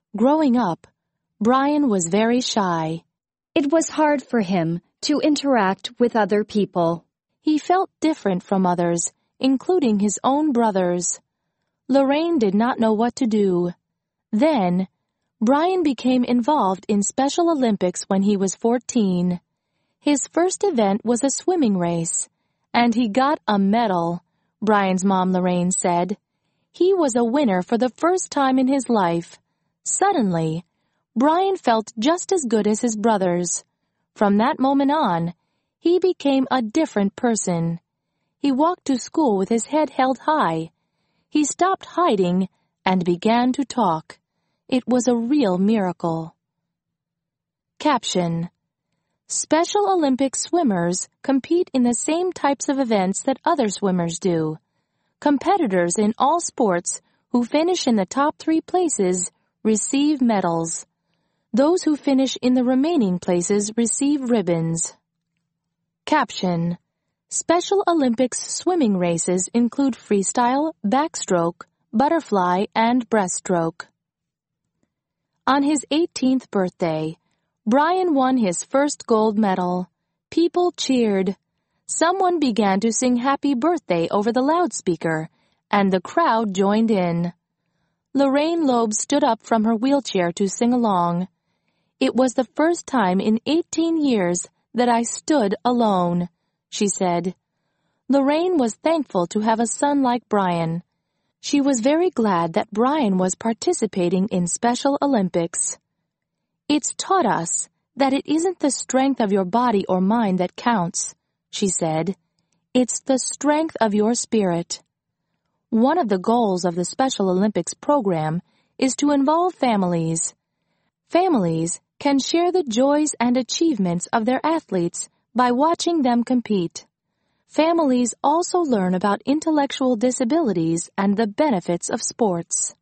Growing up, Brian was very shy. It was hard for him to interact with other people. He felt different from others, including his own brothers. Lorraine did not know what to do. Then, Brian became involved in Special Olympics when he was 14. His first event was a swimming race, and he got a medal, Brian's mom Lorraine said. He was a winner for the first time in his life. Suddenly, Brian felt just as good as his brothers. From that moment on, he became a different person. He walked to school with his head held high. He stopped hiding and began to talk. It was a real miracle. Caption: Special Olympics swimmers compete in the same types of events that other swimmers do. Competitors in all sports who finish in the top 3 places receive medals. Those who finish in the remaining places receive ribbons. Caption: Special Olympics swimming races include freestyle, backstroke, butterfly, and breaststroke. On his 18th birthday, Brian won his first gold medal. People cheered. Someone began to sing Happy Birthday over the loudspeaker, and the crowd joined in. Lorraine Loeb stood up from her wheelchair to sing along. It was the first time in 18 years that I stood alone, she said. Lorraine was thankful to have a son like Brian. She was very glad that Brian was participating in Special Olympics. It's taught us that it isn't the strength of your body or mind that counts, she said. It's the strength of your spirit. One of the goals of the Special Olympics program is to involve families. Families can share the joys and achievements of their athletes by watching them compete. Families also learn about intellectual disabilities and the benefits of sports.